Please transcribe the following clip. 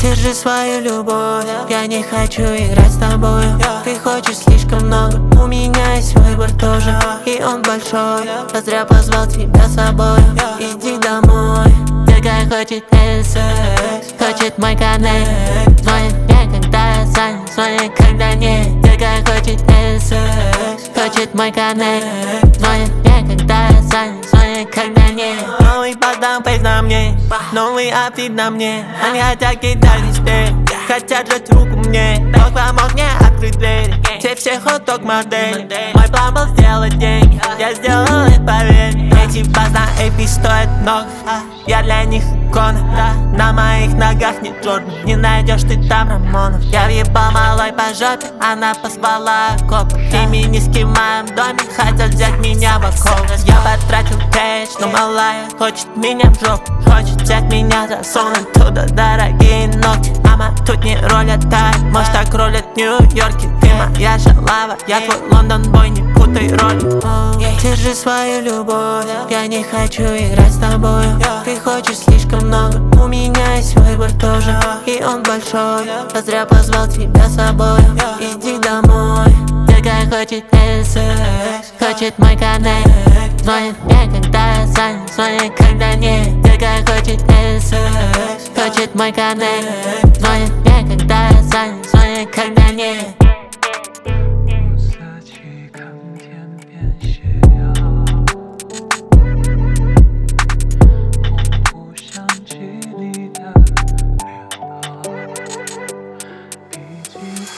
Держи свою любовь, я не хочу играть с тобою. Ты хочешь слишком много, у меня есть выбор тоже, и он большой. Я зря позвал тебя с собой. Иди домой. Такая хочет секс, хочет мой коннект. Звонит мне, когда я занят, звонит, когда нет. Такая хочет секс, хочет мой коннект. Звонит мне, когда я занят, звонит, когда нет. Новый подам пейс на мне, новый апдейт на мне. Они хотят кидать респект, хотят жать руку мне. Бог помог мне открыть дверь, те все хот-дог модель. Мой план был сделать деньги, я сделал это, поверь. Эти баз на AP стоят много, я для них икона. На моих ногах не Джордан, не найдешь ты там Рамонов. Я въебал малой по жопе, она позвала коп. Феминистки в моем доме хотят взять меня в окол. Я потратил кэш, но малая хочет меня в жопу. Хочет взять меня, засунуть туда дорогие ногти. Ама тут не ролят так, может так ролят в Нью-Йорке. Ты моя шалава, я твой Лондон бой, не путай роли. Держи свою любовь, я не хочу играть с тобою. Ты хочешь слишком много, у меня есть выбор тоже, и он большой. Я зря позвал тебя с собой. Иди домой. Такая хочет секс, хочет мой коннект. Звонит мне, когда я занят, звонит, когда нет. Такая хочет секс, хочет мой коннект. Звонит мне, когда я занят, звонит, когда нет.